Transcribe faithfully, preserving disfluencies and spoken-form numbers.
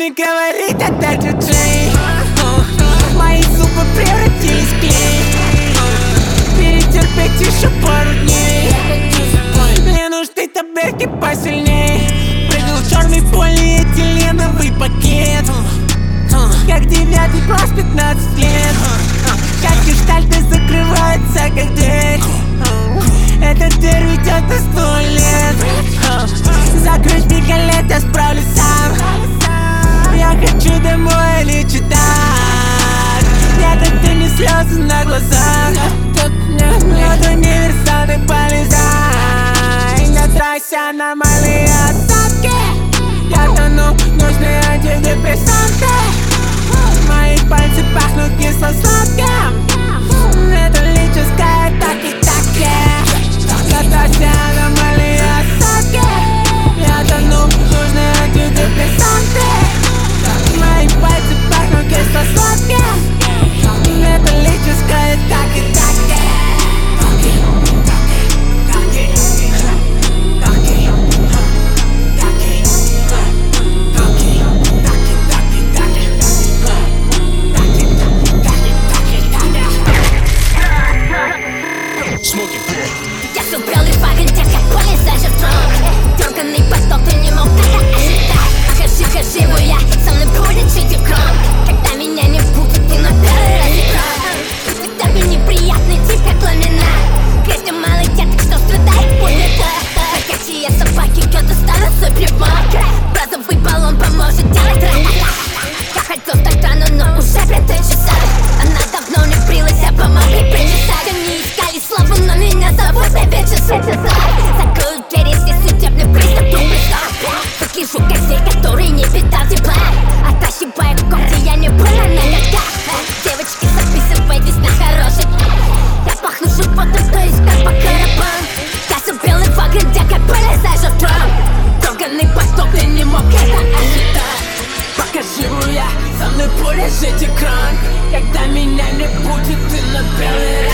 не говорит, это диджей. Мои зубы превратились в клей. Перетерпеть еще пару дней. Мне нужны таблетки посильней. Прыгал в черный полиэтиленовый пакет. Как девятый класс, пятнадцать лет. Как гештальты закрываются, как дверь. Эта дверь ведет на сто лет. Закрыть пикалет, я справлюсь сам. Я хочу домой или читать. Нет, это не слезы на глазах. Вот универсальный полезай. На трассе аномальные осадки. Я тону, нужны антидепрессанты. Мои пальцы пахнут кисло-сладким. Это лирическая таки-таки. На трассе аномальные осадки. Я тону, нужны антидепрессанты. Мои пальцы пахнут кисло-сладким. Это лирическая таки-таки. Я субрел лишь в огоньте, как полезаешь в трон. Дерганный поток, ты не мог это ожидать. Окажи, хоживу я, со мной будет жить кром. Когда меня не будет, ты на первый раз экран. Ты тебе неприятный тип, как ламинат. Грязь для малых деток, что страдает пульмета. Какие собаки, кто-то станут свой привод. Бразовый баллон поможет делать ра-ра-ра. Я хотел стать рано, но уже пятый часа. Она давно не брилась, я помог ей причесать. Они искали славу, но меня зовут Бэби Чесать. Закрою двери, если судебный приступ тут пришел. Выгляжу козей, который не питал тепла. Оттащивая когти, я не была на ногах. Девочки, записывайтесь на хороший. Я пахну животом, то есть как по коробам. Я субелый в огоньте, как полезаешь в трон. Дерганный поток, ты не мог это ожидать. Пока живу я, со мной будет жить экран. Когда меня не будет, ты на белый ряд.